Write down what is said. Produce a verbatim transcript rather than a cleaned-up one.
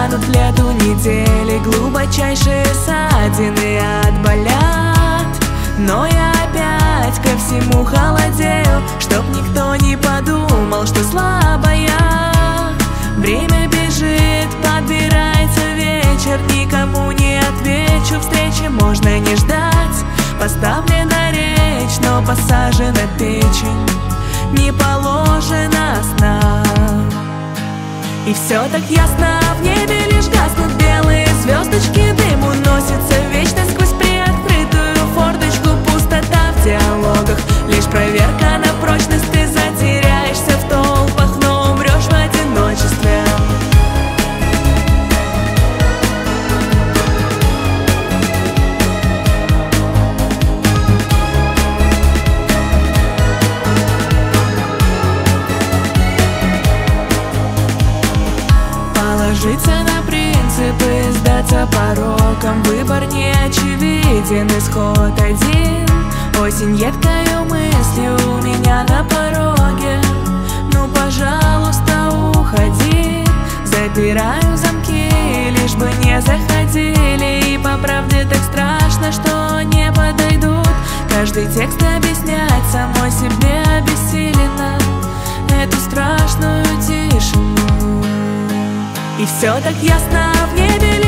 канут в лету недели, глубочайшие ссадины отболят. Но я опять ко всему холодею, чтоб никто не подумал, что слабая. Время бежит, подбирается вечер, никому не отвечу, встречи можно не ждать. Поставлена речь, но посажена печень, не положено сна. И все так ясно, в небе лишь гаснут белые звездочки, дым уносится вечно сквозь приоткрытую форточку. Пустота в диалогах, лишь проверка на прочность. Ты затеряешься в толпах, но умрешь в одиночестве. Положиться на принципы, сдаться порокам, выбор не очевиден, исход один. Осень едкою мыслью у меня на пороге. Ну, пожалуйста, уходи. Запираю замки, лишь бы не заходили. И по правде так страшно, что не подойдут. Каждый текст объяснять самой себе обессиленно эту страшную тишину. И все так ясно, в небе